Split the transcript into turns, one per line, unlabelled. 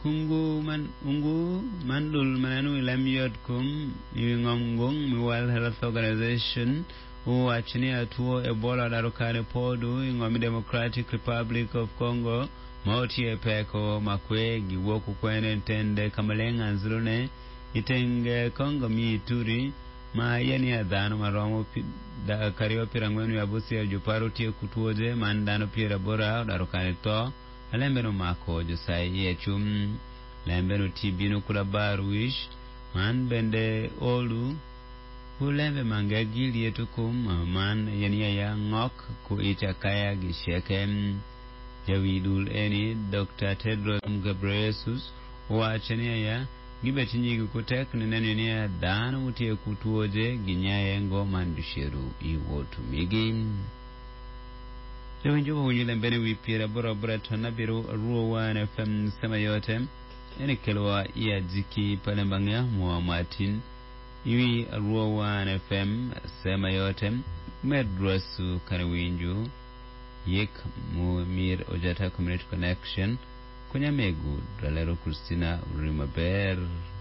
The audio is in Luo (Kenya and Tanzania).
ungu mandul mananu ilamiyot kum ingomgung World Health Organization uachini atuo Ebola darukane podu ingomi Democratic Republic of Congo mauti epeko makwe giwoku kwene tende kamalenga nzulune itenge Congo mituri ma yani adhano maromo da kario pirangwenu ya busi ya juparu tie kutuoje mandano pira bora darukane to alembeno mako josai yechum lembeno tibino kula barwish man bende olu ulembe mangagili yetukum man yani ya ngok ku itakaya gishekem jawidul eni Dr. Tedros Ghebreyesus wachania ya gibetinyi kutek neneni ya dana mutie kutuoje ginyaye ngoman dusheru iwotu migi Lewenjo wujile mbene wipira bora tona biru ruo wana FM sema yote ene kelwa iya ziki palembangya mwa Martin iwi ruo wana FM sema yote medrosu kanawinju yek Muamir Ojata Community Connection kunya megu Dalero Christina Rimaber